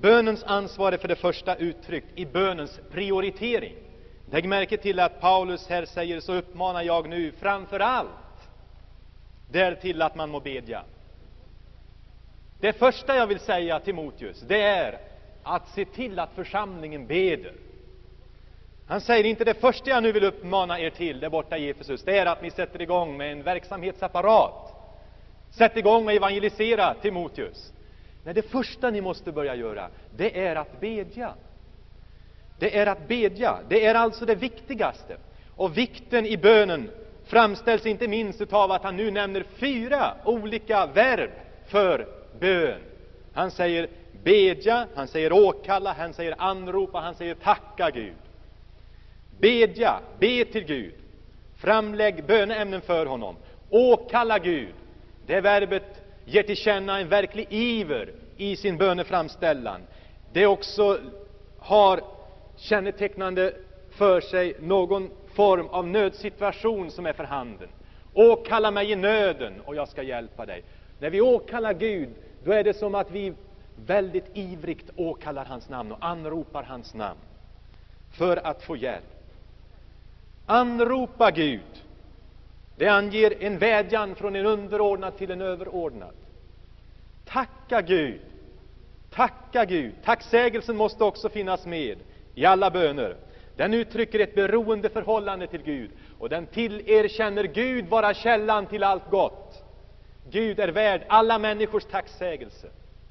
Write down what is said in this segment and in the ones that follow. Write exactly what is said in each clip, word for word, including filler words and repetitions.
Bönens ansvar är för det första uttryckt i bönens prioritering. Lägg märke till att Paulus här säger: så uppmanar jag nu framför allt därtill att man må bedja. Det första jag vill säga till Timoteus, det är att se till att församlingen beder. Han säger inte: det första jag nu vill uppmana er till där borta i Efesus, det är att ni sätter igång med en verksamhetsapparat. Sätt igång och evangelisera Timoteus. Nej, det första ni måste börja göra, det är att bedja. Det är att bedja. Det är alltså det viktigaste. Och vikten i bönen framställs inte minst av att han nu nämner fyra olika verb för bön. Han säger bedja, han säger åkalla, han säger anropa, han säger tacka Gud. Bedja, be till Gud. Framlägg böneämnen för honom. Åkalla Gud. Det verbet ger till känna en verklig iver i sin böneframställan. Det också har kännetecknande för sig någon form av nödsituation som är för handen. Åkalla mig i nöden och jag ska hjälpa dig. När vi åkallar Gud, då är det som att vi väldigt ivrigt åkallar hans namn och anropar hans namn för att få hjälp. Anropa Gud. Det anger en vädjan från en underordnad till en överordnad. Tacka Gud. Tacka Gud. Tacksägelsen måste också finnas med i alla böner. Den uttrycker ett beroende förhållande till Gud. Och den tillerkänner Gud vara källan till allt gott. Gud är värd alla människors tacksägelse.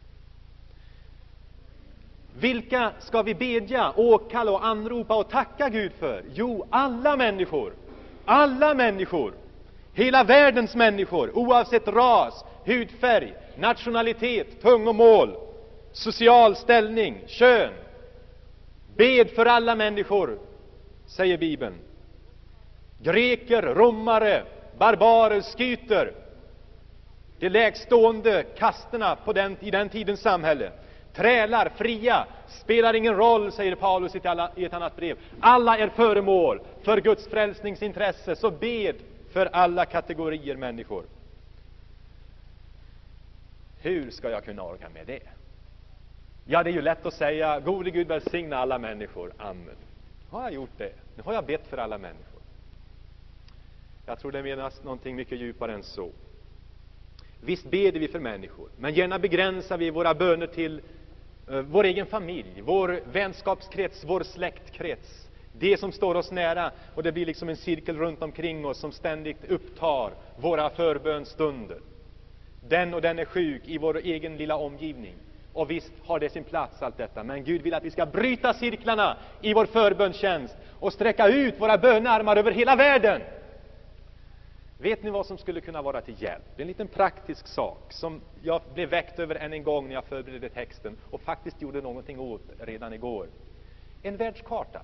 Vilka ska vi bedja, åkalla och anropa och tacka Gud för? Jo, alla människor. Alla människor. Hela världens människor, oavsett ras, hudfärg, nationalitet, tungomål, social ställning, kön. Bed för alla människor, säger Bibeln. Greker, romare, barbarer, skyter. De lägstående kasterna på den, i den tidens samhälle. Trälar, fria, spelar ingen roll, säger Paulus i ett, alla, i ett annat brev. Alla är föremål för Guds frälsningsintresse, så bed för alla kategorier människor. Hur ska jag kunna orka med det? Ja, det är ju lätt att säga: gode Gud välsigna alla människor. Amen. Har jag gjort det? Nu har jag bett för alla människor. Jag tror det menas någonting mycket djupare än så. Visst beder vi för människor, men gärna begränsar vi våra böner till uh, vår egen familj, vår vänskapskrets, vår släktkrets. Det som står oss nära, och det blir liksom en cirkel runt omkring oss som ständigt upptar våra förbönstunder. Den och den är sjuk i vår egen lilla omgivning. Och visst har det sin plats allt detta. Men Gud vill att vi ska bryta cirklarna i vår förbönstjänst och sträcka ut våra bönarmar över hela världen. Vet ni vad som skulle kunna vara till hjälp? Det är en liten praktisk sak som jag blev väckt över än en gång när jag förberedde texten. Och faktiskt gjorde någonting åt redan igår. En världskarta.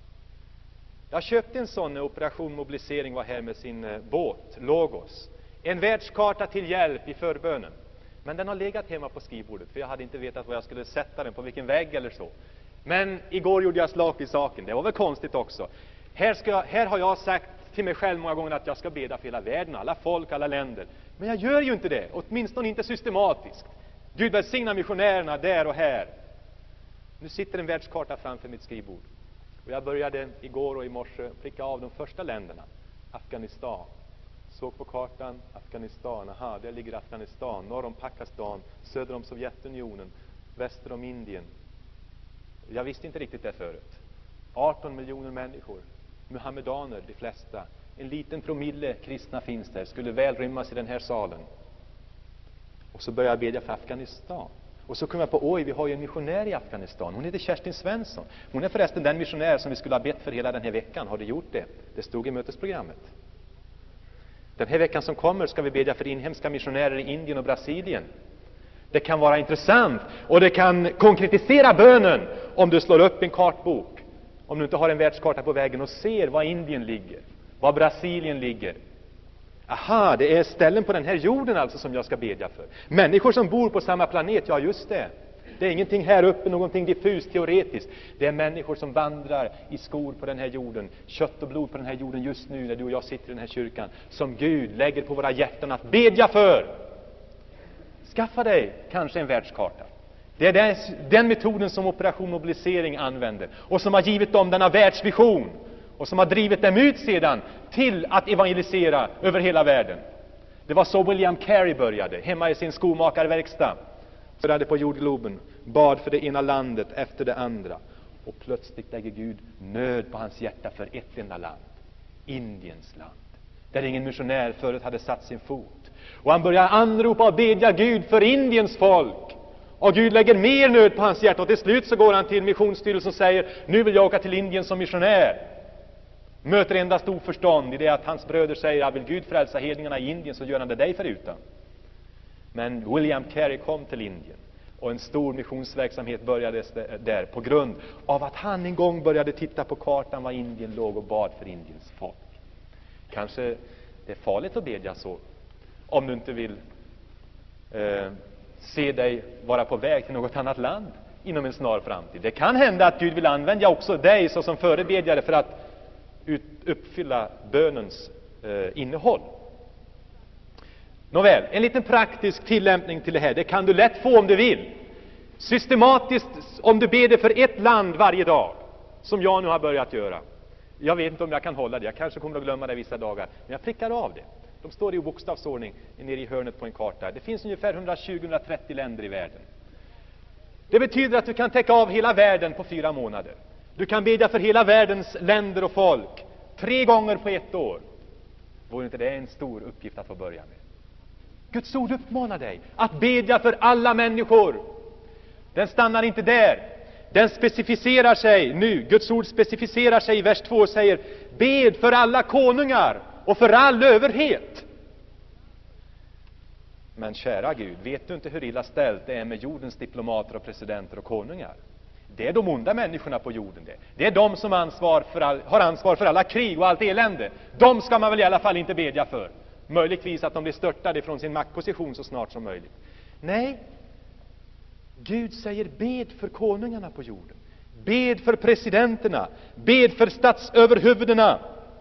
Jag köpte en sån när Operation Mobilisering var här med sin båt, Logos. En världskarta till hjälp i förbönen. Men den har legat hemma på skrivbordet, för jag hade inte vetat var jag skulle sätta den, på vilken vägg eller så. Men igår gjorde jag slag i saken. Det var väl konstigt också. Här, ska jag, här har jag sagt till mig själv många gånger att jag ska beda för hela världen, alla folk, alla länder. Men jag gör ju inte det, åtminstone inte systematiskt. Gud välsigna missionärerna där och här. Nu sitter en världskarta framför mitt skrivbord. Och jag började igår och i morse pricka av de första länderna. Afghanistan. Såg på kartan, Afghanistan. Aha, där ligger Afghanistan. Norr om Pakistan, söder om Sovjetunionen, väster om Indien. Jag visste inte riktigt det förut. arton miljoner människor. Muhammedaner, de flesta. En liten promille kristna finns där. Skulle väl rymmas i den här salen. Och så började jag bedja för Afghanistan. Och så kom jag på, oj, vi har ju en missionär i Afghanistan. Hon heter Kerstin Svensson. Hon är förresten den missionär som vi skulle ha bett för hela den här veckan. Har du gjort det? Det stod i mötesprogrammet. Den här veckan som kommer ska vi bedja för inhemska missionärer i Indien och Brasilien. Det kan vara intressant och det kan konkretisera bönen om du slår upp en kartbok. Om du inte har en världskarta på väggen och ser var Indien ligger, var Brasilien ligger. Aha, det är ställen på den här jorden alltså som jag ska bedja för. Människor som bor på samma planet, ja just det. Det är ingenting här uppe, någonting diffust teoretiskt. Det är människor som vandrar i skor på den här jorden, kött och blod på den här jorden just nu när du och jag sitter i den här kyrkan, som Gud lägger på våra hjärtan att bedja för. Skaffa dig kanske en världskarta. Det är den, den metoden som Operation Mobilisering använder och som har givit dem denna världsvision och som har drivit dem ut sedan till att evangelisera över hela världen. Det var så William Carey började, hemma i sin skomakarverkstad. Började på jordgloben, bad för det ena landet efter det andra. Och plötsligt lägger Gud nöd på hans hjärta för ett enda land. Indiens land. Där ingen missionär förut hade satt sin fot. Och han börjar anropa och bedja Gud för Indiens folk. Och Gud lägger mer nöd på hans hjärta. Och till slut så går han till missionsstyrelsen och säger: nu vill jag åka till Indien som missionär. Möter endast oförstånd i det att hans bröder säger: att vill Gud frälsa hedningarna i Indien så gör han det dig förutan. Men William Carey kom till Indien. Och en stor missionsverksamhet började där på grund av att han en gång började titta på kartan var Indien låg och bad för Indiens folk. Kanske det är farligt att bedja så, om du inte vill eh, se dig vara på väg till något annat land inom en snar framtid. Det kan hända att Gud vill använda också dig så som förebedjare för att ut, uppfylla bönens eh, innehåll. Nåväl, en liten praktisk tillämpning till det här. Det kan du lätt få om du vill. Systematiskt, om du ber för ett land varje dag, som jag nu har börjat göra. Jag vet inte om jag kan hålla det. Jag kanske kommer att glömma det vissa dagar. Men jag prickar av det. De står i bokstavsordning nere i hörnet på en karta. Det finns ungefär hundratjugo till hundratrettio länder i världen. Det betyder att du kan täcka av hela världen på fyra månader. Du kan bedja för hela världens länder och folk tre gånger på ett år. Vore inte det en stor uppgift att få börja med? Guds ord uppmanar dig att bedja för alla människor. Den stannar inte där. Den specificerar sig nu. Guds ord specificerar sig i vers två och säger: bed för alla konungar och för all överhet. Men kära Gud, vet du inte hur illa ställt det är med jordens diplomater och presidenter och konungar? Det är de onda människorna på jorden det. Det är de som ansvar för all, har ansvar för alla krig och allt elände. De ska man väl i alla fall inte bedja för. Möjligtvis att de blir störtade från sin maktposition så snart som möjligt. Nej, Gud säger: bed för konungarna på jorden. Bed för presidenterna. Bed för statsöverhuvudena.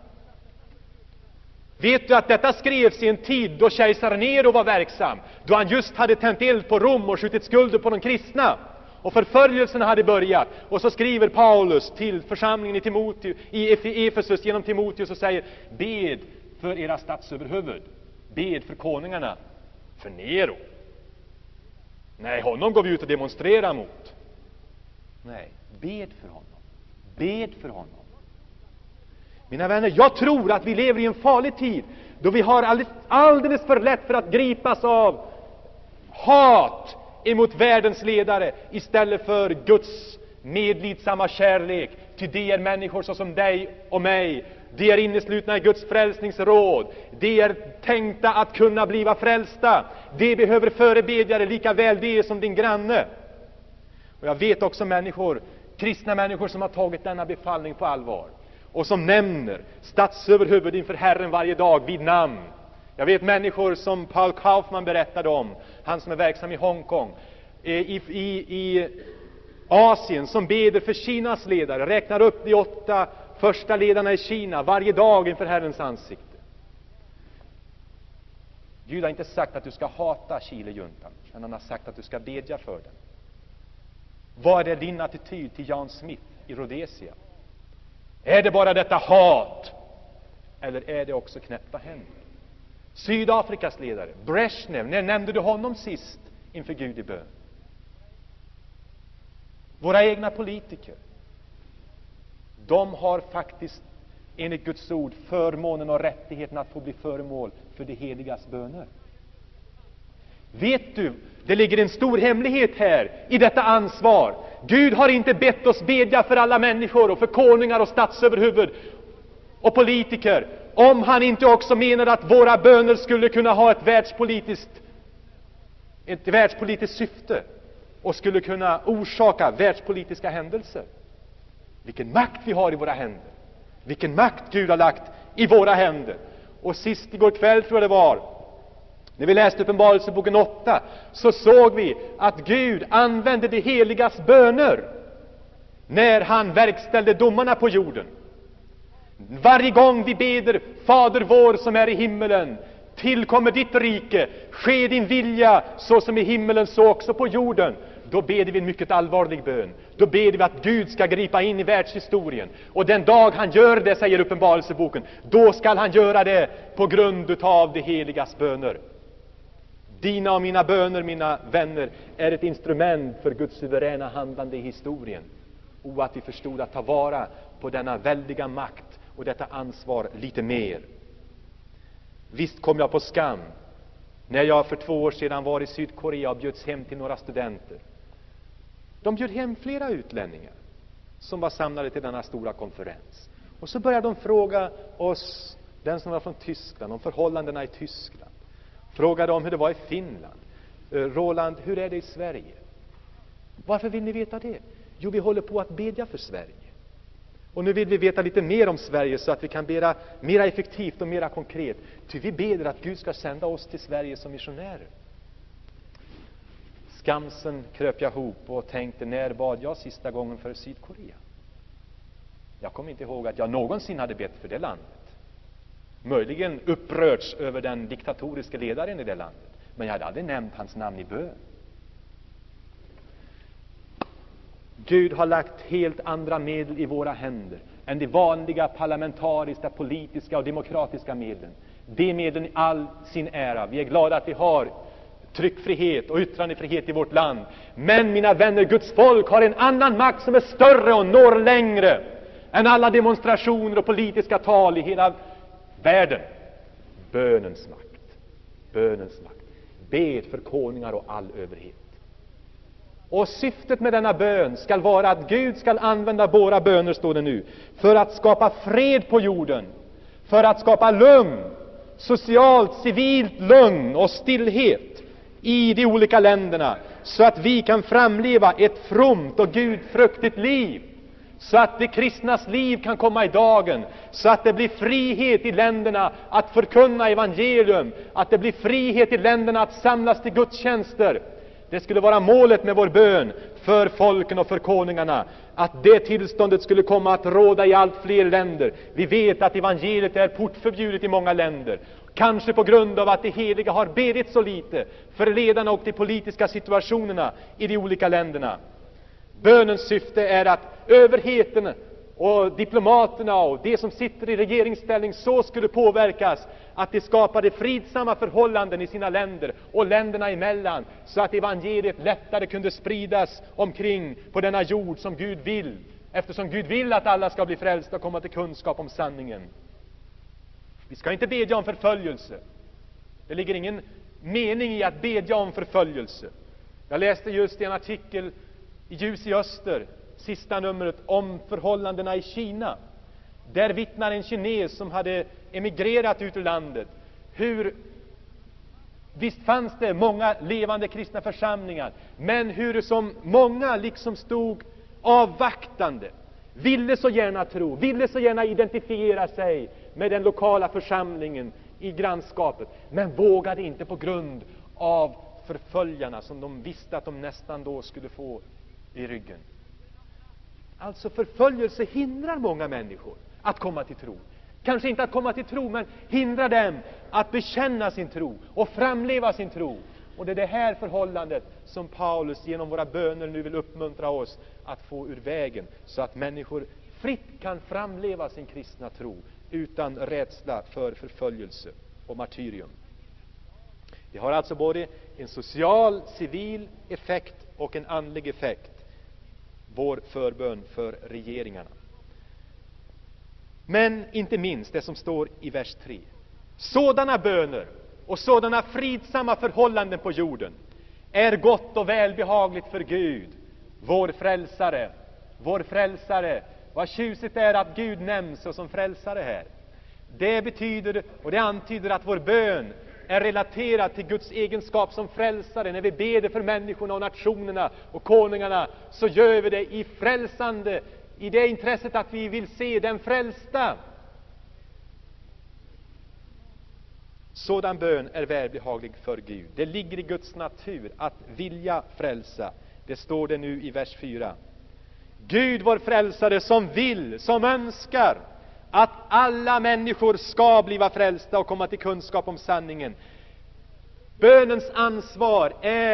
Vet du att detta skrevs i en tid då kejsar Nero var verksam? Då han just hade tänt eld på Rom och skjutit skulder på de kristna. Och förföljelserna hade börjat. Och så skriver Paulus till församlingen i, Timoteus, i Efesus genom Timoteus och säger: bed för era statsöverhuvud. Bed för konungarna. För Nero. Nej, honom går vi ut och demonstrerar mot. Nej, bed för honom. Bed för honom. Mina vänner, jag tror att vi lever i en farlig tid då vi har alldeles, alldeles för lätt för att gripas av hat emot världens ledare istället för Guds medlidsamma kärlek. Ty det är människor såsom dig och mig. De är inneslutna i Guds frälsningsråd. De är tänkta att kunna bliva frälsta. De behöver förebedjare lika väl det som din granne. Och jag vet också människor, kristna människor som har tagit denna befallning på allvar. Och som nämner statsöverhuvud inför Herren varje dag vid namn. Jag vet människor som Paul Kaufman berättade om. Han som är verksam i Hongkong. I, i, i Asien som beder för Kinas ledare. Räknar upp de åtta första ledarna i Kina varje dag inför Herrens ansikte. Gud har inte sagt att du ska hata Chile-juntan. Men han har sagt att du ska bedja för den. Vad är din attityd till Jan Smith i Rhodesia? Är det bara detta hat? Eller är det också knäppa händer? Sydafrikas ledare, Brezhnev, när nämnde du honom sist inför Gud i bön? Våra egna politiker, de har faktiskt enligt Guds ord förmånen och rättigheten att få bli föremål för de heligas böner. Vet du, det ligger en stor hemlighet här i detta ansvar. Gud har inte bett oss bedja för alla människor och för konungar och statsöverhuvud och politiker, om han inte också menar att våra böner skulle kunna ha ett världspolitiskt ett världspolitiskt syfte och skulle kunna orsaka världspolitiska händelser. Vilken makt vi har i våra händer. Vilken makt Gud har lagt i våra händer. Och sist igår kväll tror jag det var, när vi läste Uppenbarelseboken åtta, så såg vi att Gud använde de heligas böner när han verkställde domarna på jorden. Varje gång vi beder Fader vår som är i himmelen, tillkommer ditt rike, ske din vilja så som i himmelen så också på jorden. då ber vi en mycket allvarlig bön. Då ber vi att Gud ska gripa in i världshistorien. Och den dag han gör det, säger Uppenbarelseboken, då ska han göra det på grund av de heligas böner. Dina och mina böner, mina vänner, är ett instrument för Guds suveräna handlande i historien. Och att vi förstod att ta vara på denna väldiga makt och detta ansvar lite mer. Visst kom jag på skam när jag för två år sedan var i Sydkorea och bjöds hem till några studenter. De bjöd hem flera utlänningar som var samlade till denna stora konferens. Och så började de fråga oss, den som var från Tyskland, om förhållandena i Tyskland. Frågade om hur det var i Finland. Roland, hur är det i Sverige? Varför vill ni veta det? Jo, vi håller på att bedja för Sverige. Och nu vill vi veta lite mer om Sverige så att vi kan beda mer effektivt och mer konkret. Ty vi ber att Gud ska sända oss till Sverige som missionärer. Skamsen kröp jag ihop och tänkte, när bad jag sista gången för Sydkorea? Jag kommer inte ihåg att jag någonsin hade bett för det landet. Möjligen upprörts över den diktatoriska ledaren i det landet. Men jag hade aldrig nämnt hans namn i bön. Gud har lagt helt andra medel i våra händer än de vanliga parlamentariska, politiska och demokratiska medlen. De medlen i all sin ära. Vi är glada att vi har tryckfrihet och yttrandefrihet i vårt land. Men mina vänner, Guds folk har en annan makt som är större och når längre än alla demonstrationer och politiska tal i hela världen. Bönens makt. Bönens makt. Bed för konungar och all överhet. Och syftet med denna bön ska vara att Gud ska använda våra böner, står det nu, för att skapa fred på jorden, för att skapa lugn, socialt, civilt lugn och stillhet i de olika länderna, så att vi kan framleva ett fromt och gudfruktigt liv, så att de kristnas liv kan komma i dagen, så att det blir frihet i länderna att förkunna evangelium, att det blir frihet i länderna att samlas till gudstjänster. Det skulle vara målet med vår bön för folken och för konungarna, att det tillståndet skulle komma att råda i allt fler länder. Vi vet att evangeliet är portförbjudet i många länder, kanske på grund av att de heliga har bedit så lite för ledarna och de politiska situationerna i de olika länderna. Bönens syfte är att överheten och diplomaterna och de som sitter i regeringsställning så skulle påverkas att de skapade fridsamma förhållanden i sina länder och länderna emellan, så att evangeliet lättare kunde spridas omkring på denna jord som Gud vill, eftersom Gud vill att alla ska bli frälsta och komma till kunskap om sanningen. Vi ska inte bedja om förföljelse. Det ligger ingen mening i att bedja om förföljelse. Jag läste just en artikel i Ljus i Öster, sista numret, om förhållandena i Kina. Där vittnar en kines som hade emigrerat ut ur landet hur, visst fanns det många levande kristna församlingar, men hur som många liksom stod avvaktande, ville så gärna tro, ville så gärna identifiera sig med den lokala församlingen i grannskapet, men vågade inte på grund av förföljarna som de visste att de nästan då skulle få i ryggen. Alltså förföljelse hindrar många människor att komma till tro. Kanske inte att komma till tro, men hindrar dem att bekänna sin tro och framleva sin tro. Och det är det här förhållandet som Paulus genom våra böner nu vill uppmuntra oss att få ur vägen, så att människor fritt kan framleva sin kristna tro utan rädsla för förföljelse och martyrium. Det har alltså både en social, civil effekt och en andlig effekt, vår förbön för regeringarna. Men inte minst det som står i vers tre. Sådana böner och sådana fridsamma förhållanden på jorden är gott och välbehagligt för Gud, vår frälsare. Vår frälsare. Vad tjusigt är att Gud nämns som frälsare här. Det betyder, och det antyder, att vår bön är relaterad till Guds egenskap som frälsare. När vi ber för människorna och nationerna och konungarna, så gör vi det i frälsande, i det intresset att vi vill se den frälsta. Sådan bön är välbehaglig för Gud. Det ligger i Guds natur att vilja frälsa. Det står det nu i vers fyra. Gud vår frälsare som vill, som önskar att alla människor ska bliva frälsta och komma till kunskap om sanningen. Bönens ansvar är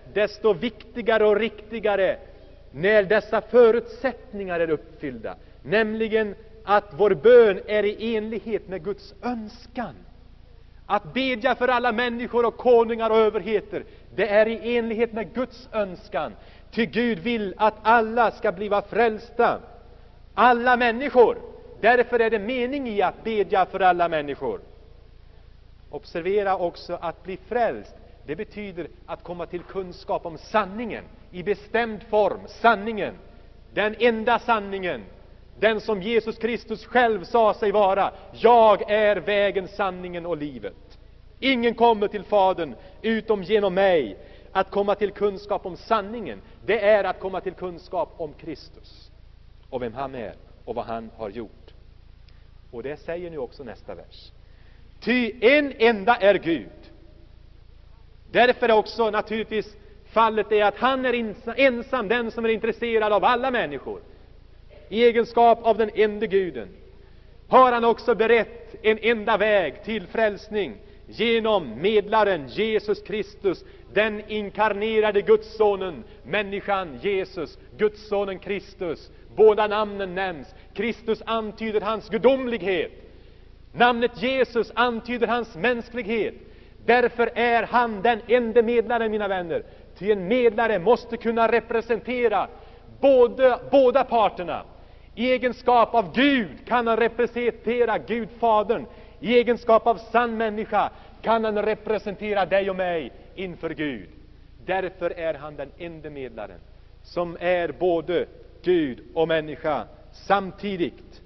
desto viktigare och riktigare när dessa förutsättningar är uppfyllda. Nämligen att vår bön är i enlighet med Guds önskan. Att bedja för alla människor och konungar och överheter, det är i enlighet med Guds önskan. Ty Gud vill att alla ska bliva frälsta. Alla människor. Därför är det mening i att bedja för alla människor. Observera också att bli frälst. Det betyder att komma till kunskap om sanningen. I bestämd form. Sanningen. Den enda sanningen. Den som Jesus Kristus själv sa sig vara. Jag är vägen, sanningen och livet. Ingen kommer till Fadern utom genom mig. Att komma till kunskap om sanningen, det är att komma till kunskap om Kristus. Och vem han är och vad han har gjort. Och det säger nu också nästa vers. Ty en enda är Gud. Därför är också naturligtvis fallet är att han är ensam den som är intresserad av alla människor. I egenskap av den enda Guden har han också berett en enda väg till frälsning genom medlaren Jesus Kristus, den inkarnerade Gudssonen, människan Jesus, Gudssonen Kristus. Båda namnen nämns. Kristus antyder hans gudomlighet. Namnet Jesus antyder hans mänsklighet. Därför är han den enda medlaren, mina vänner. Ty en medlare måste kunna representera både, båda parterna. I egenskap av Gud kan han representera Gud Fadern. I egenskap av sann människa kan han representera dig och mig inför Gud. Därför är han den enda medlaren som är både Gud och människa samtidigt.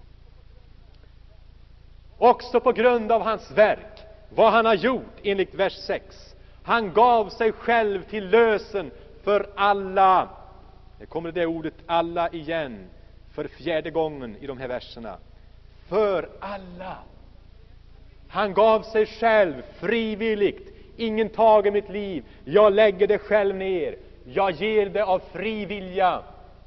Också på grund av hans verk, vad han har gjort enligt vers sex. Han gav sig själv till lösen för alla. Det kommer det ordet alla igen för fjärde gången i de här verserna. För alla. Han gav sig själv frivilligt. Ingen tager mitt liv. Jag lägger det själv ner. Jag ger det av fri vilja.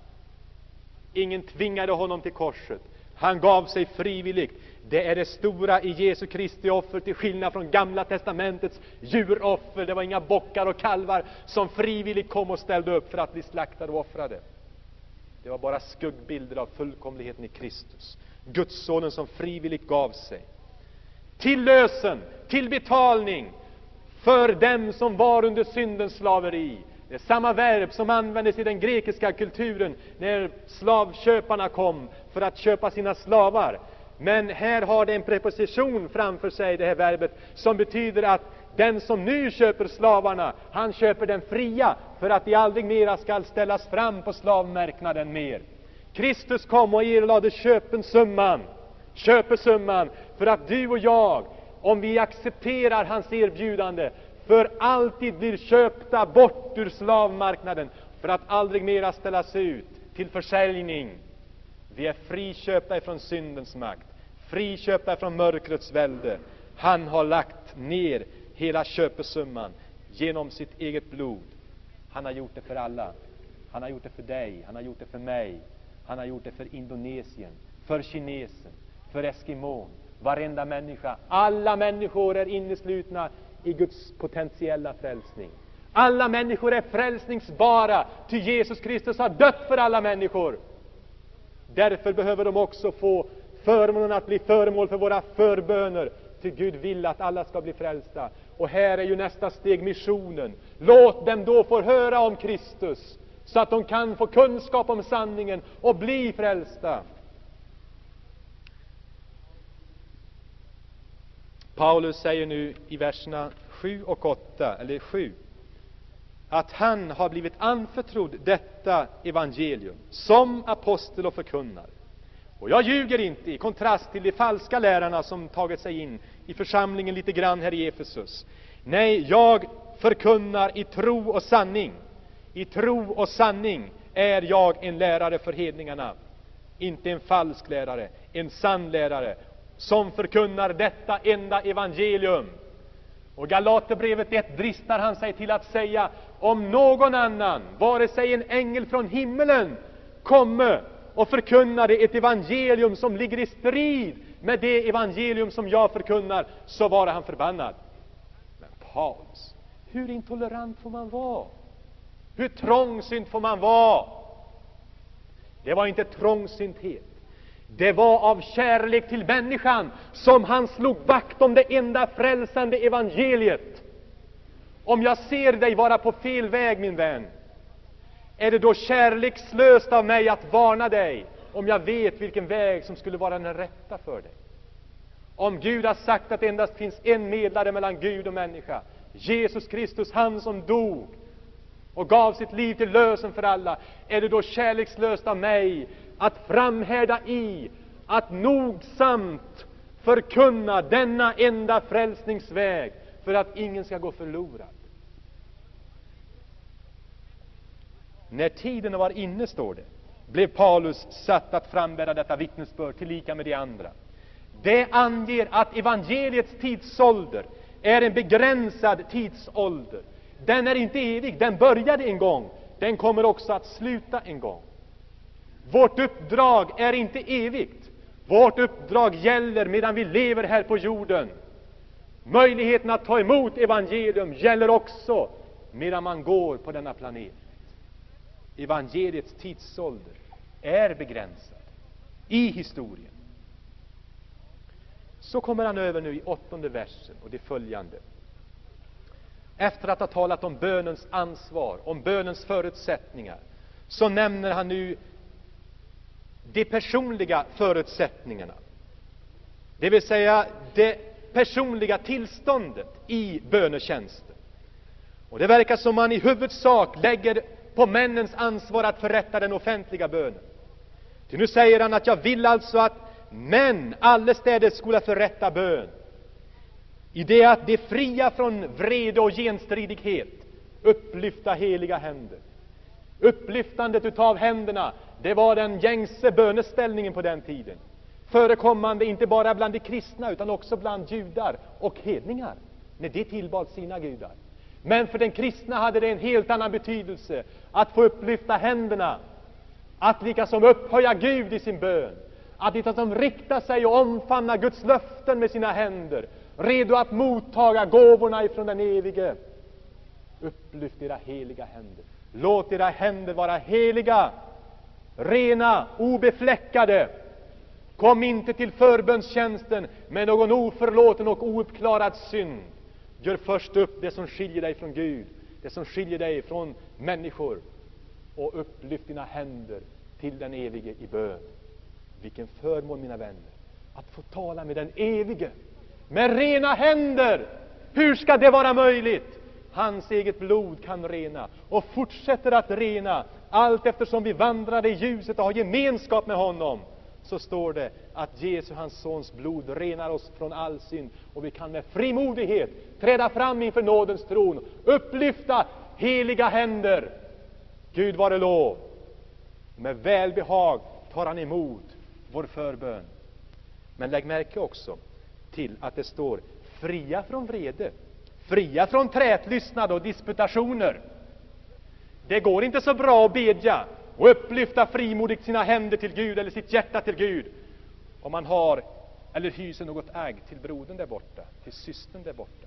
Ingen tvingade honom till korset. Han gav sig frivilligt. Det är det stora i Jesu Kristi offer, till skillnad från Gamla testamentets djuroffer. Det var inga bockar och kalvar som frivilligt kom och ställde upp för att bli slaktade och offrade. Det var bara skuggbilder av fullkomligheten i Kristus. Gudssonen som frivilligt gav sig. Till lösen, till betalning för dem som var under syndens slaveri. Det är samma verb som användes i den grekiska kulturen när slavköparna kom för att köpa sina slavar. Men här har det en preposition framför sig, det här verbet, som betyder att den som nu köper slavarna, han köper den fria för att de aldrig mera skall ställas fram på slavmarknaden mer. Kristus kom och erlade köpensumman, köpesumman för att du och jag, om vi accepterar hans erbjudande, för alltid blir köpta bort ur slavmarknaden för att aldrig mera ställas ut till försäljning. Vi är friköpta ifrån syndens makt, friköpta ifrån mörkrets välde. Han har lagt ner hela köpesumman genom sitt eget blod. Han har gjort det för alla. Han har gjort det för dig, han har gjort det för mig. Han har gjort det för Indonesien, för kinesen, för eskimon, varenda människa. Alla människor är inneslutna i Guds potentiella frälsning. Alla människor är frälsningsbara, ty Jesus Kristus har dött för alla människor. Därför behöver de också få förmånen att bli föremål för våra förböner. Ty Gud vill att alla ska bli frälsta. Och här är ju nästa steg missionen. Låt dem då få höra om Kristus, så att de kan få kunskap om sanningen och bli frälsta. Paulus säger nu i verserna sju och åtta, eller sju, att han har blivit anförtrodd detta evangelium som apostel och förkunnare. Och jag ljuger inte, i kontrast till de falska lärarna som tagit sig in i församlingen lite grann här i Efesus. Nej, jag förkunnar i tro och sanning. I tro och sanning är jag en lärare för hedningarna. Inte en falsk lärare, en sann lärare som förkunnar detta enda evangelium. Och Galaterbrevet ett dristar han sig till att säga, om någon annan, vare sig en ängel från himmelen, komme och förkunnade ett evangelium som ligger i strid med det evangelium som jag förkunnar, så var han förbannad. Men Paulus, hur intolerant får man vara? Hur trångsynt får man vara? Det var inte trångsynthet. Det var av kärlek till människan som han slog vakt om det enda frälsande evangeliet. Om jag ser dig vara på fel väg, min vän, är det då kärlekslöst av mig att varna dig, om jag vet vilken väg som skulle vara den rätta för dig? Om Gud har sagt att det endast finns en medlare mellan Gud och människa, Jesus Kristus, han som dog och gav sitt liv till lösen för alla, är det då kärlekslöst av mig att framhärda i att nogsamt förkunna denna enda frälsningsväg för att ingen ska gå förlorad? När tiden var inne, står det, blev Paulus satt att frambära detta vittnesbörd tillika med de andra. Det anger att evangeliets tidsålder är en begränsad tidsålder. Den är inte evig, den började en gång, den kommer också att sluta en gång. Vårt uppdrag är inte evigt. Vårt uppdrag gäller medan vi lever här på jorden. Möjligheten att ta emot evangelium gäller också medan man går på denna planet. Evangeliets tidsålder är begränsad i historien. Så kommer han över nu i åttonde versen och det följande. Efter att ha talat om bönens ansvar, om bönens förutsättningar, så nämner han nu de personliga förutsättningarna. Det vill säga det personliga tillståndet i bönetjänsten. Och det verkar som man i huvudsak lägger på männens ansvar att förrätta den offentliga bönen. Till nu säger han att jag vill alltså att män allestädes skulle förrätta bön. I det att de fria från vrede och genstridighet upplyfta heliga händer. Upplyftandet utav händerna, det var den gängse böneställningen på den tiden. Förekommande inte bara bland de kristna utan också bland judar och hedningar när de tillbad sina gudar. Men för den kristna hade det en helt annan betydelse att få upplyfta händerna, att lika som upphöja Gud i sin bön, att lika som rikta sig och omfamna Guds löften med sina händer, redo att mottaga gåvorna ifrån den evige. Upplyft era heliga händer. Låt era händer vara heliga, rena, obefläckade. Kom inte till förbönstjänsten med någon oförlåten och ouppklarad synd. Gör först upp det som skiljer dig från Gud, det som skiljer dig från människor, och upplyft dina händer till den evige i bön. Vilken förmån, mina vänner, att få tala med den evige med rena händer. Hur ska det vara möjligt? Hans eget blod kan rena och fortsätter att rena allt eftersom vi vandrar i ljuset och har gemenskap med honom. Så står det att Jesu, hans sons blod, renar oss från all synd, och vi kan med frimodighet träda fram inför nådens tron, upplyfta heliga händer. Gud vare lov. Med välbehag tar han emot vår förbön. Men lägg märke också till att det står fria från vrede, fria från trätlystnad och disputationer. Det går inte så bra att bedja och upplyfta frimodigt sina händer till Gud eller sitt hjärta till Gud om man har eller hyser något agg till brodern där borta, till systern där borta.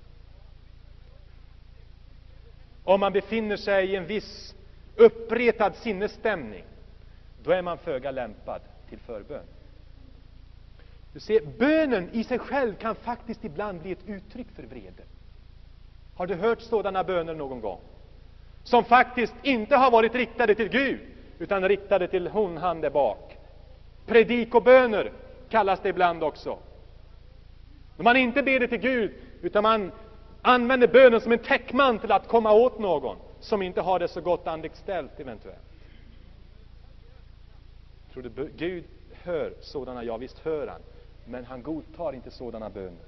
Om man befinner sig i en viss uppretad sinnesstämning, då är man föga lämpad till förbön. Du ser, bönen i sig själv kan faktiskt ibland bli ett uttryck för vrede. Har du hört sådana böner någon gång? Som faktiskt inte har varit riktade till Gud, utan riktade till hon, han där bak. Predikoböner kallas det ibland också. När man inte ber det till Gud, utan man använder bönen som en täckmantel att komma åt någon som inte har det så gott andligt ställt eventuellt. Tror du Gud hör sådana? Ja, visst hör han. Men han godtar inte sådana böner.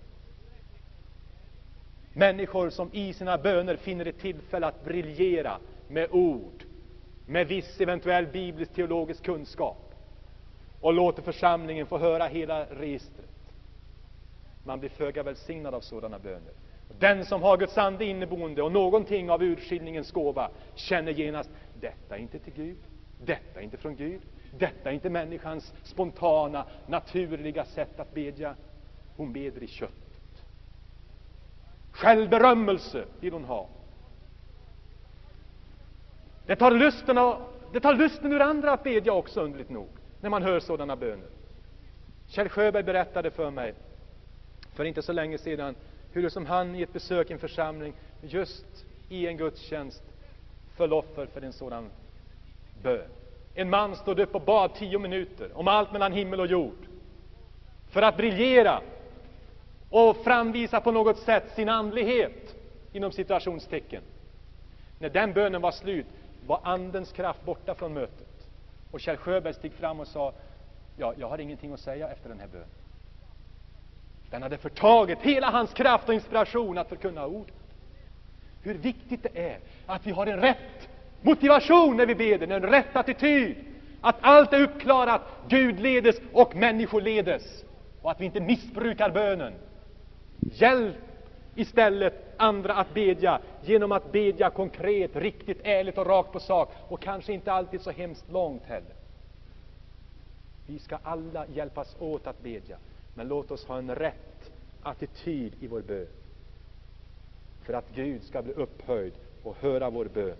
Människor som i sina böner finner ett tillfälle att briljera med ord, med viss eventuell biblisk teologisk kunskap, och låter församlingen få höra hela registret. Man blir föga välsignad av sådana böner. Den som har Guds ande inneboende och någonting av urskiljningens gåva känner genast: detta är inte till Gud, detta är inte från Gud, detta är inte människans spontana, naturliga sätt att bedja. Hon beder i köttet. Självberömmelse vill hon ha. Det tar lusten, av, det tar lusten ur andra att bedja också, underligt nog, när man hör sådana böner. Kjell Sjöberg berättade för mig för inte så länge sedan hur det som han i ett besök i en församling just i en gudstjänst föll offer för en sådan bön. En man stod upp och bad tio minuter om allt mellan himmel och jord för att briljera och framvisa på något sätt sin andlighet inom situationstecken. När den bönen var slut var andens kraft borta från mötet. Och Kjell Sjöberg steg fram och sa: ja, jag har ingenting att säga efter den här bönen. Den hade förtagit hela hans kraft och inspiration att förkunna ord. Hur viktigt det är att vi har en rätt motivation när vi beder, en rätt attityd. Att allt är uppklarat, Gud ledes och människor ledes. Och att vi inte missbrukar bönen. Hjälp istället andra att bedja genom att bedja konkret, riktigt, ärligt och rakt på sak. Och kanske inte alltid så hemskt långt heller. Vi ska alla hjälpas åt att bedja. Men låt oss ha en rätt attityd i vår bön. För att Gud ska bli upphöjd och höra vår bön.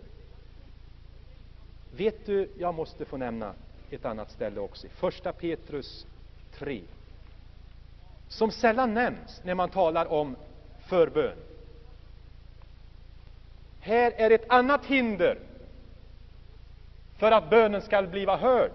Vet du, jag måste få nämna ett annat ställe också. Första Petrus tre. Som sällan nämns när man talar om förbön. Här är ett annat hinder för att bönen ska bli hörd.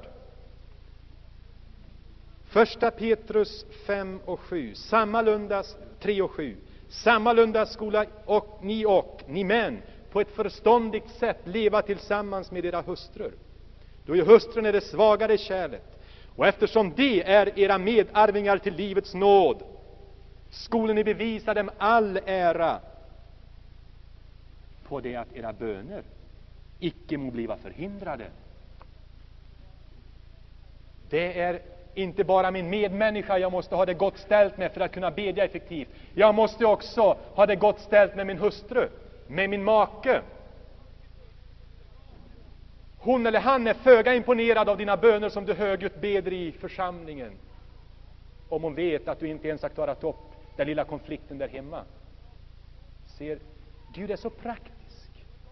Första Petrus fem och sju. Sammalunda tre och sju. Sammalunda skola och ni och ni män på ett förståndigt sätt leva tillsammans med era hustrur. Då ju hustrun är det svagare kärlet. Och eftersom de är era medarvingar till livets nåd, skolen ni bevisa dem all ära på det att era böner icke må bliva förhindrade. Det är inte bara min medmänniska jag måste ha det gott ställt med för att kunna bedja effektivt. Jag måste också ha det gott ställt med min hustru, med min make. Hon eller han är föga imponerad av dina böner som du högljutt beder i församlingen. Om hon vet att du inte ens har klarat upp den lilla konflikten där hemma. Ser, Gud är så praktisk.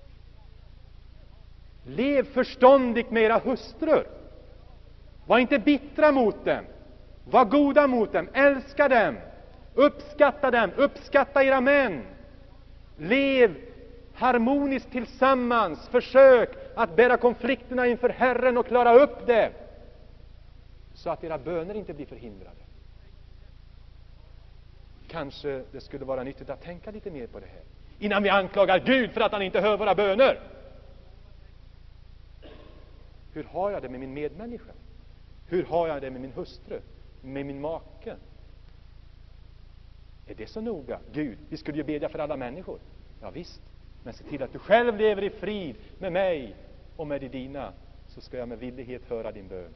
Lev förståndigt med era hustrur. Var inte bittra mot dem. Var goda mot dem. Älska dem. Uppskatta dem. Uppskatta era män. Lev harmoniskt tillsammans. Försök att bära konflikterna inför Herren och klara upp det. Så att era böner inte blir förhindrade. Kanske det skulle vara nyttigt att tänka lite mer på det här. Innan vi anklagar Gud för att han inte hör våra böner. Hur har jag det med min medmänniska? Hur har jag det med min hustru? Med min make? Är det så noga? Gud, vi skulle ju bedja för alla människor. Ja visst, men se till att du själv lever i frid med mig och med de dina. Så ska jag med villighet höra din bön.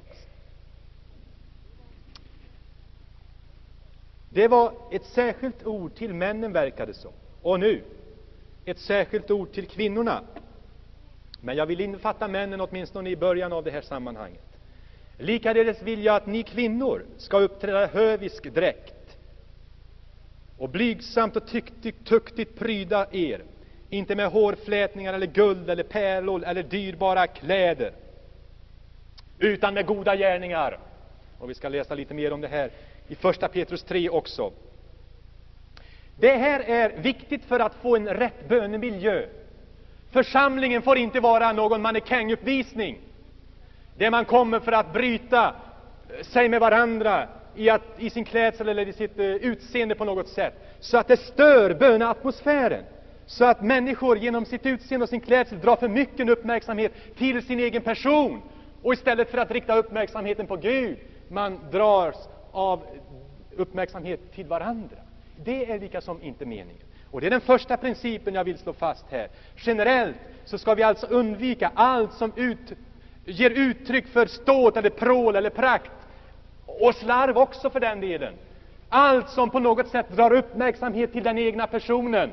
Det var ett särskilt ord till männen, verkade så. Och nu, ett särskilt ord till kvinnorna. Men jag vill infatta männen åtminstone i början av det här sammanhanget. Likaledes vill jag att ni kvinnor ska uppträda hövisk dräkt och blygsamt och tuktigt, tuktigt pryda er, inte med hårflätningar eller guld eller pärlor eller dyrbara kläder, utan med goda gärningar. Och vi ska läsa lite mer om det här i första Petrus tre också. Det här är viktigt för att få en rätt bönemiljö. Församlingen får inte vara någon mannekänguppvisning där man kommer för att bryta sig med varandra i, att, i sin klädsel eller i sitt uh, utseende på något sätt. Så att det stör böneatmosfären. Så att människor genom sitt utseende och sin klädsel drar för mycket uppmärksamhet till sin egen person. Och istället för att rikta uppmärksamheten på Gud, man dras av uppmärksamhet till varandra. Det är lika som inte meningen. Och det är den första principen jag vill slå fast här. Generellt så ska vi alltså undvika allt som ut, ger uttryck för ståt eller prål eller prakt. Och slarv också för den delen. Allt som på något sätt drar uppmärksamhet till den egna personen.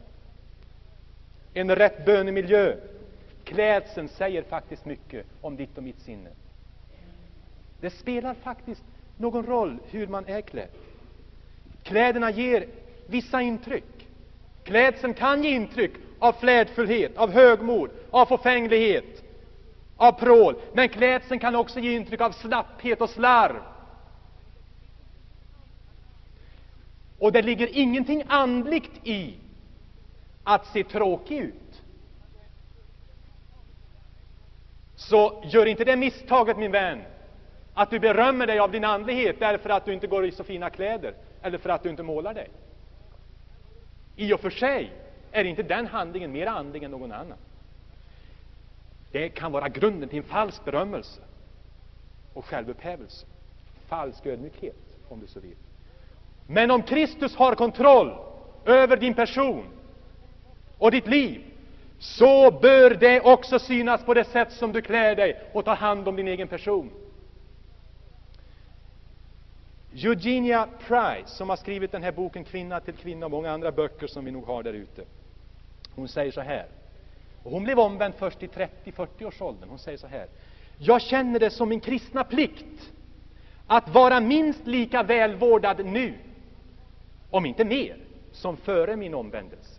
En rätt bönemiljö. Klädseln säger faktiskt mycket om ditt och mitt sinne. Det spelar faktiskt någon roll hur man är klädd. Kläderna ger vissa intryck. Klädseln kan ge intryck av flärdfullhet, av högmod, av förfänglighet, av prål. Men klädseln kan också ge intryck av slapphet och slarv. Och det ligger ingenting andligt i att se tråkig ut. Så gör inte det misstaget, min vän, att du berömmer dig av din andlighet därför att du inte går i så fina kläder eller för att du inte målar dig. I och för sig är inte den handlingen mer andlig än någon annan. Det kan vara grunden till en falsk berömmelse och självupphävelse. Falsk ödmjukhet, om du så vill. Men om Kristus har kontroll över din person och ditt liv, så bör det också synas på det sätt som du klär dig och tar hand om din egen person. Eugenia Price, som har skrivit den här boken Kvinna till kvinna och många andra böcker som vi nog har där ute, hon säger så här, och hon blev omvänd först i trettio till fyrtio års åldern. Hon säger så här: jag känner det som min kristna plikt att vara minst lika välvårdad nu, om inte mer, som före min omvändelse.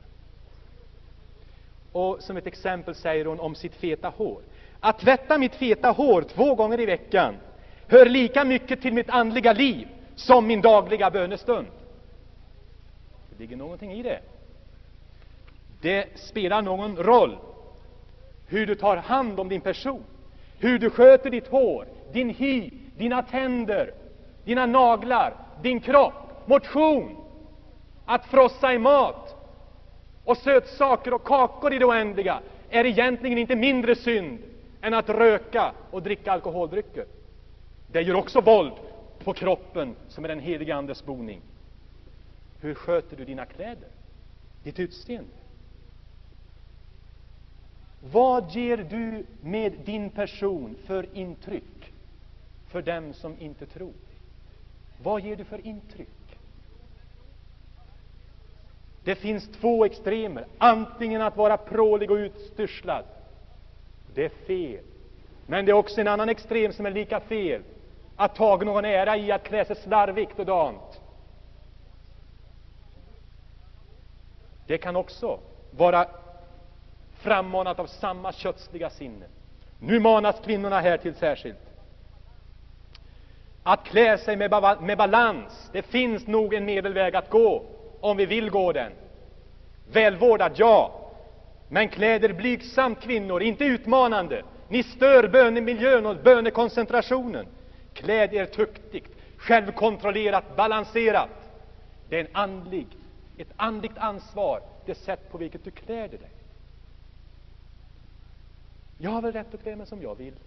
Och som ett exempel säger hon om sitt feta hår: att tvätta mitt feta hår två gånger i veckan hör lika mycket till mitt andliga liv som min dagliga bönestund. Det ligger någonting i det. Det spelar någon roll hur du tar hand om din person, hur du sköter ditt hår, din hy, dina tänder, dina naglar, din kropp, motion, att frossa i mat och sötsaker och kakor i det oändliga är egentligen inte mindre synd än att röka och dricka alkoholdrycker. Det gör också våld på kroppen, som är den helige Andes boning. Hur sköter du dina kläder, ditt utseende? Vad ger du med din person för intryck för dem som inte tror? Vad ger du för intryck? Det finns två extremer. Antingen att vara prålig och utstyrslad. Det är fel. Men det är också en annan extrem som är lika fel. Att ta någon ära i att klä sig slarvigt och dant. Det kan också vara frammanat av samma kötsliga sinne. Nu manas kvinnorna här till särskilt att klä sig med, ba- med balans. Det finns nog en medelväg att gå, om vi vill gå den. Välvårdad, ja. Men kläder blygsamt, kvinnor, inte utmanande. Ni stör bönemiljön och bönekoncentrationen. Kläd er tuktigt, självkontrollerat, balanserat. Det är en andlig, ett andligt ansvar, det sätt på vilket du kläder dig. Jag har väl rätt att klä mig som jag vill.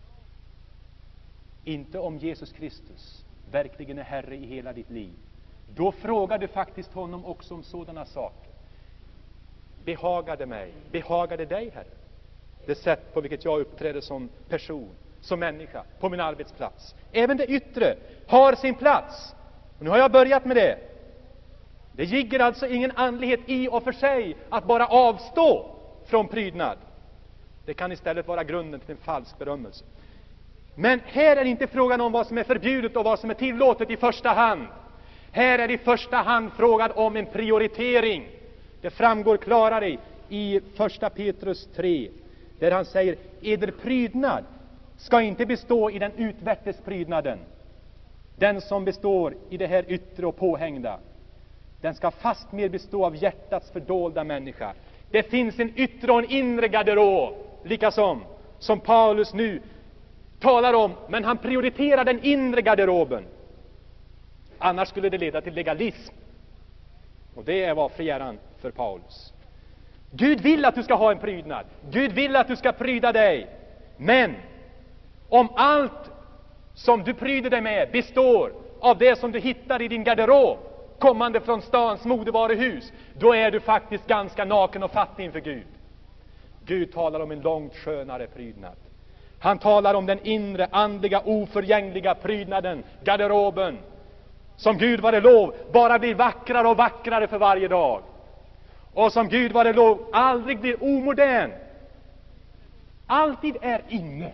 Inte om Jesus Kristus verkligen är Herre i hela ditt liv. Då frågar du faktiskt honom också om sådana saker. Behagar det mig? Behagar det dig, Herre? Det sätt på vilket jag uppträder som person, som människa, på min arbetsplats. Även det yttre har sin plats. Och nu har jag börjat med det. Det ligger alltså ingen andlighet i och för sig att bara avstå från prydnad. Det kan istället vara grunden till en falsk berömmelse. Men här är det inte frågan om vad som är förbjudet och vad som är tillåtet i första hand. Här är det i första hand frågan om en prioritering. Det framgår klarare i första Petrus tre, där han säger: eder prydnad ska inte bestå i den utvärtes prydnaden, den som består i det här yttre och påhängda. Den ska fastmer bestå av hjärtats fördolda människa. Det finns en yttre och en inre garderob, likasom som Paulus nu talar om, men han prioriterar den inre garderoben. Annars skulle det leda till legalism. Och det är vad fjärran för Paulus. Gud vill att du ska ha en prydnad. Gud vill att du ska pryda dig. Men om allt som du pryder dig med består av det som du hittar i din garderob, kommande från stans modevaruhus, då är du faktiskt ganska naken och fattig inför Gud. Gud talar om en långt skönare prydnad. Han talar om den inre, andliga, oförgängliga prydnaden, garderoben, som Gud vare lov bara blir vackrare och vackrare för varje dag. Och som Gud vare lov aldrig blir omodern. Alltid är inne.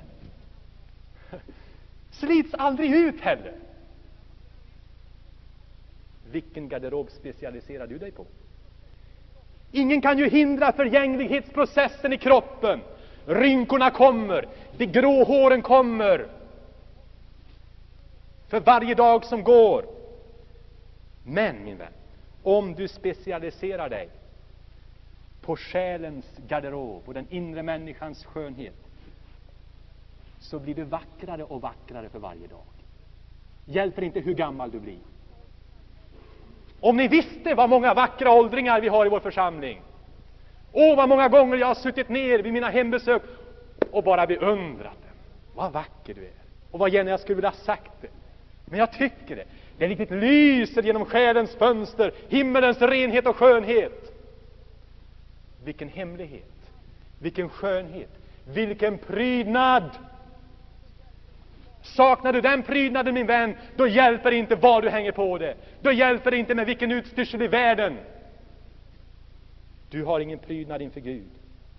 Slits aldrig ut heller. Vilken garderob specialiserar du dig på? Ingen kan ju hindra förgänglighetsprocessen i kroppen. Rynkorna kommer, de grå håren kommer. För varje dag som går. Men min vän, om du specialiserar dig på själens garderob och den inre människans skönhet, så blir du vackrare och vackrare för varje dag. Hjälper inte hur gammal du blir. Om ni visste vad många vackra åldringar vi har i vår församling. Åh, vad många gånger jag har suttit ner vid mina hembesök och bara beundrat dem. Vad vacker du är. Och vad gärna jag skulle vilja ha sagt det. Men jag tycker det. Det riktigt lyser genom själens fönster. Himmelens renhet och skönhet. Vilken hemlighet. Vilken skönhet. Vilken prydnad. Saknar du den prydnaden, min vän, då hjälper det inte vad du hänger på det. Då hjälper det inte med vilken utstyrsel i världen. Du har ingen prydnad inför Gud.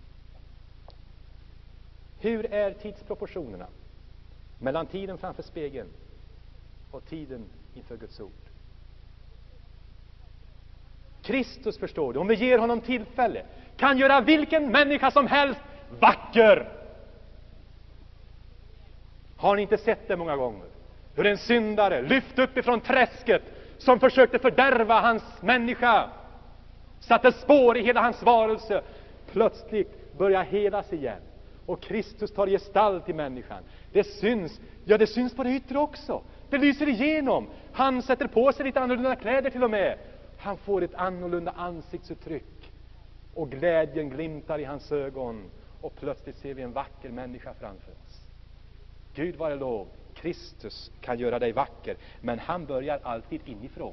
Hur är tidsproportionerna mellan tiden framför spegeln och tiden inför Guds ord? Kristus, förstår du, om vi ger honom tillfälle, kan göra vilken människa som helst vacker. Har ni inte sett det många gånger? Hur en syndare lyft upp ifrån träsket som försökte fördärva hans människa, satte spår i hela hans varelse, plötsligt börjar helas igen. Och Kristus tar gestalt i människan. Det syns, ja det syns på det yttre också. Det lyser igenom. Han sätter på sig lite annorlunda kläder till och med. Han får ett annorlunda ansiktsuttryck. Och glädjen glimtar i hans ögon. Och plötsligt ser vi en vacker människa framför oss. Gud vare lov, Kristus kan göra dig vacker. Men han börjar alltid inifrån.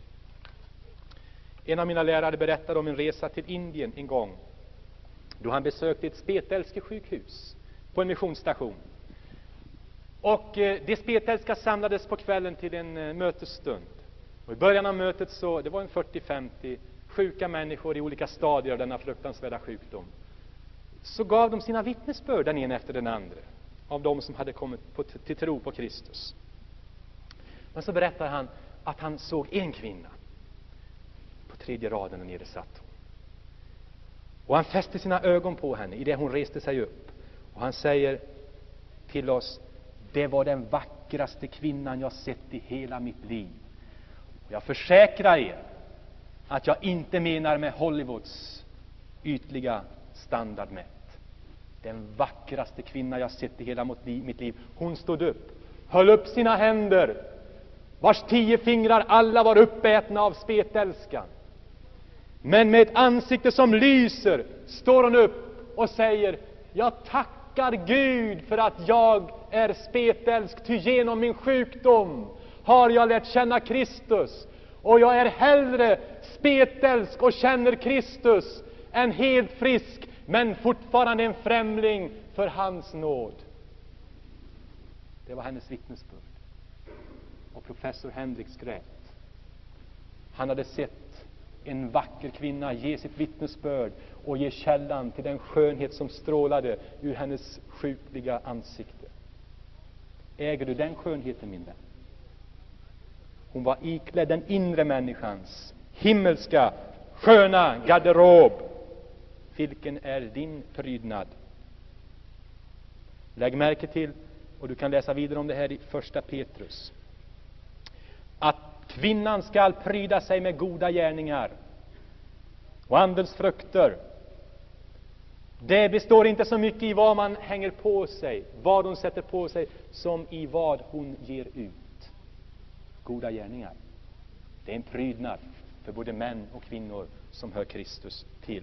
En av mina lärare berättade om en resa till Indien en gång, då han besökte ett spetälske sjukhus på en missionsstation. Och eh, de spetälska samlades på kvällen till en eh, mötesstund. Och i början av mötet så, det var en fyrtio femtio sjuka människor i olika stadier av denna fruktansvärda sjukdom. Så gav de sina vittnesbörd den ena efter den andra av de som hade kommit på, till tro på Kristus. Men så berättar han att han såg en kvinna. På tredje raden och nere satt hon. Och han fäste sina ögon på henne i det hon reste sig upp. Och han säger till oss: det var den vackraste kvinnan jag sett i hela mitt liv. Och jag försäkrar er att jag inte menar med Hollywoods ytliga standard mätt. Den vackraste kvinna jag sett i hela mitt liv. Hon stod upp, höll upp sina händer, vars tio fingrar alla var uppätna av spetälskan. Men med ett ansikte som lyser står hon upp och säger: jag tackar Gud för att jag är spetälsk, ty genom min sjukdom har jag lärt känna Kristus. Och jag är hellre spetälsk och känner Kristus än helt frisk, men fortfarande en främling för hans nåd. Det var hennes vittnesbörd. Och professor Hendricks grät. Han hade sett en vacker kvinna ge sitt vittnesbörd och ge källan till den skönhet som strålade ur hennes sjukliga ansikte. Äger du den skönheten, min vän? Hon var iklädd den inre människans himmelska, sköna garderob. Vilken är din prydnad? Lägg märke till, och du kan läsa vidare om det här i första Petrus, att kvinnan skall pryda sig med goda gärningar och andens frukter. Det består inte så mycket i vad man hänger på sig, vad hon sätter på sig, som i vad hon ger ut. Goda gärningar. Det är en prydnad för både män och kvinnor som hör Kristus till.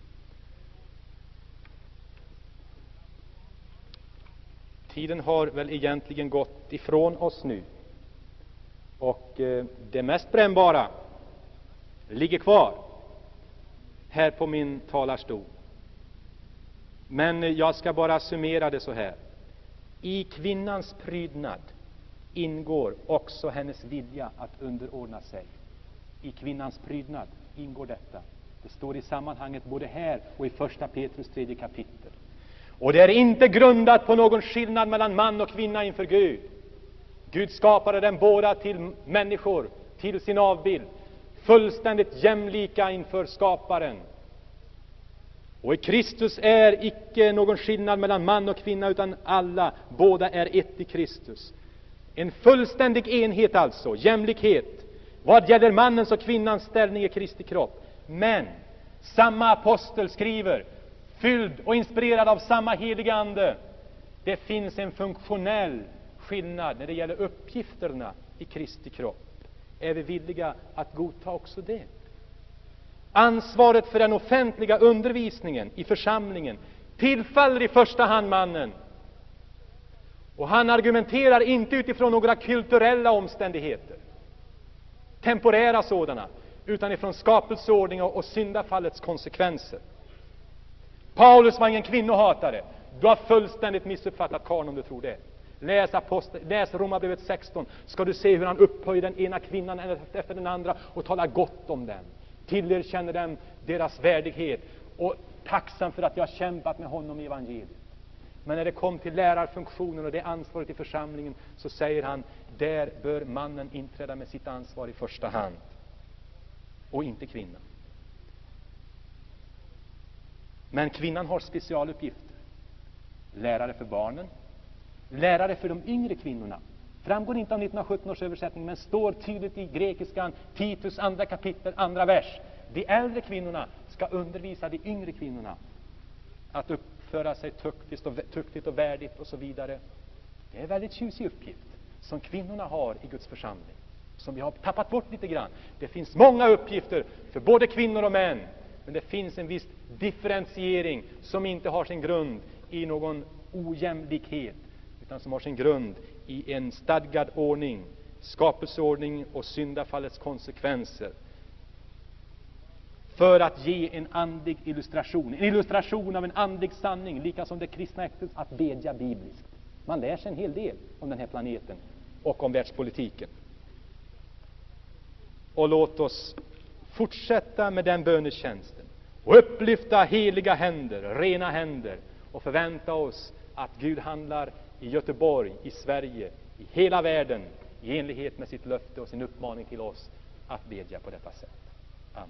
Tiden har väl egentligen gått ifrån oss nu. Och eh, det mest brännbara ligger kvar här på min talarstol. Men jag ska bara summera det så här. I kvinnans prydnad ingår också hennes vilja att underordna sig. I kvinnans prydnad ingår detta. Det står i sammanhanget både här och i första Petrus tredje kapitel. Och det är inte grundat på någon skillnad mellan man och kvinna inför Gud. Gud skapade dem båda till människor, till sin avbild, fullständigt jämlika inför skaparen. Och i Kristus är icke någon skillnad mellan man och kvinna, utan alla, båda är ett i Kristus. En fullständig enhet alltså, jämlikhet, vad gäller mannens och kvinnans ställning i Kristi kropp. Men samma apostel skriver, fylld och inspirerad av samma heliga ande, det finns en funktionell skillnad när det gäller uppgifterna i Kristi kropp. Är vi villiga att godta också det? Ansvaret för den offentliga undervisningen i församlingen tillfaller i första hand mannen. Och han argumenterar inte utifrån några kulturella omständigheter, temporära sådana, utan ifrån skapelseordning och syndafallets konsekvenser. Paulus var ingen kvinnohatare. Du har fullständigt missuppfattat karln om du tror det. Läs, apostel, läs Romarbrevet sexton, ska du se hur han upphöjer den ena kvinnan efter den andra och talar gott om dem. Tillerkänner dem deras värdighet och tacksam för att jag har kämpat med honom i evangeliet. Men när det kom till lärarfunktionen och det ansvaret i församlingen, så säger han, där bör mannen inträda med sitt ansvar i första hand och inte kvinnan. Men kvinnan har specialuppgifter. Lärare för barnen, lärare för de yngre kvinnorna. Framgår inte av nittonhundrasjutton års översättning, men står tydligt i grekiskan, Titus andra kapitel, andra vers. De äldre kvinnorna ska undervisa de yngre kvinnorna att uppföra sig tuktigt och, tuktigt och värdigt och så vidare. Det är en väldigt tjusig uppgift som kvinnorna har i Guds församling, som vi har tappat bort lite grann. Det finns många uppgifter för både kvinnor och män, men det finns en viss differentiering som inte har sin grund i någon ojämlikhet, utan som har sin grund i en stadgad ordning, skapelseordning och syndafallets konsekvenser, för att ge en andlig illustration, en illustration av en andlig sanning, lika som det kristna äktet att bedja bibliskt. Man lär sig en hel del om den här planeten och om världspolitiken. Och låt oss fortsätta med den bönetjänsten och upplyfta heliga händer, rena händer, och förvänta oss att Gud handlar i Göteborg, i Sverige, i hela världen, i enlighet med sitt löfte och sin uppmaning till oss att bedja på detta sätt. Amen.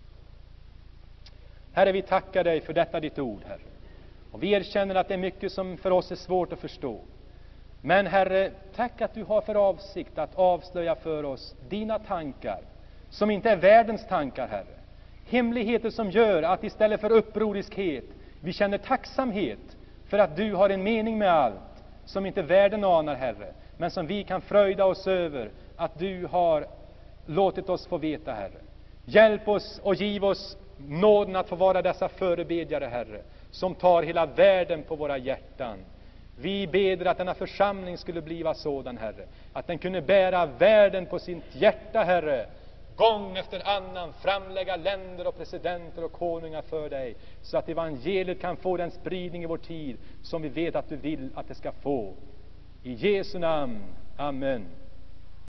Herre, vi tackar dig för detta ditt ord, Herre. Och vi erkänner att det är mycket som för oss är svårt att förstå. Men Herre, tack att du har för avsikt att avslöja för oss dina tankar, som inte är världens tankar, Herre. Hemligheter som gör att istället för upproriskhet vi känner tacksamhet för att du har en mening med allt som inte världen anar, Herre, men som vi kan fröjda oss över att du har låtit oss få veta, Herre. Hjälp oss och giv oss nåden att få vara dessa förebedjare, Herre, som tar hela världen på våra hjärtan. Vi ber att denna församling skulle bliva sådan, Herre, att den kunde bära världen på sitt hjärta, Herre, gång efter annan framlägga länder och presidenter och konungar för dig, så att evangeliet kan få den spridning i vår tid som vi vet att du vill att det ska få. I Jesu namn. Amen.